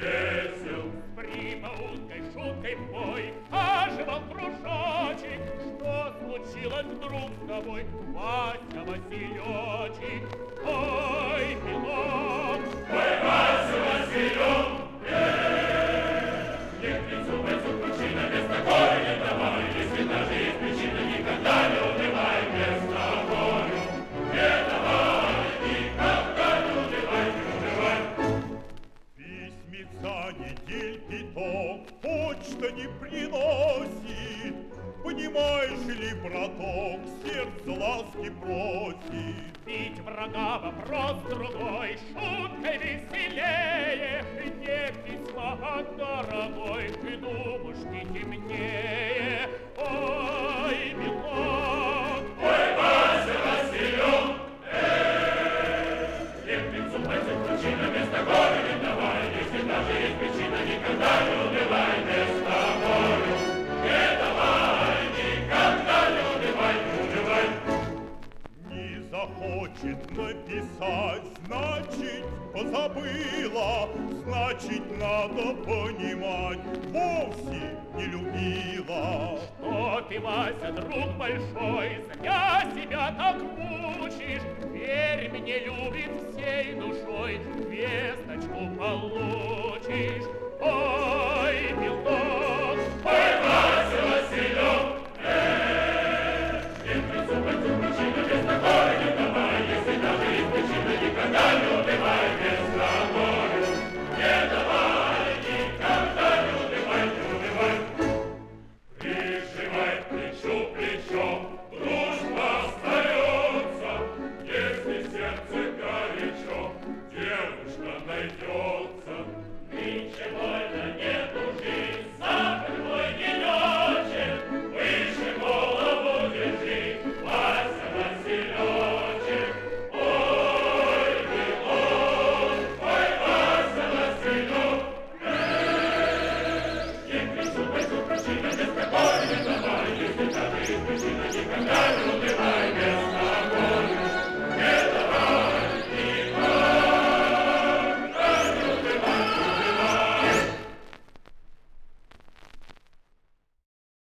весел. С прибауткой, шуткой бой, оживал кружочек. Что случилось вдруг с тобой, Вася Васильочек? Ой, милок! Ой, Вася Василек! Нет, лицу бойцу причина, вместо горя не давай. Если даже есть причина, никогда не унывай. Вместо горя не давай, никогда не унывай, не унывай. Письмеца недельки то почта не приносит. Понимаешь ли, браток, сердце ласки просит. Бить врага вопрос другой, шуткой веселее. Не письма, а дорогой, ты думушки темнее. Ой, милок! Ой, Вася Василек! Нет, лицу бойцу причина, вместо горя не давай. Если даже есть причина, никогда не унывай. Вместо горя не давай, никогда не унывай, не унывай. Не захочет написать, значит, позабыла. Значит, надо понимать, вовсе не любила. Что ты, Вася, друг большой, зря себя так мучишь. Верь мне, любит всей душой, весточку получишь. Ой, милок! Ой, Вася Василек! Нет, лицу бойцу причина, вместо горя не давай. Если даже есть причина, никогда не унывай. Вместо горя не давай, никогда не унывай, не унывай. Прижимай плечу плечо, дружба остается. Если сердце горячо, девушка найдется. Нынче больно не тужи, сахар твой денечек, выше голову держи, Вася Василечек. Ой, милок, ой, Вася Василек. Не кричу, бойцу причина, вместо горя не давай. Если даже есть причина, никогда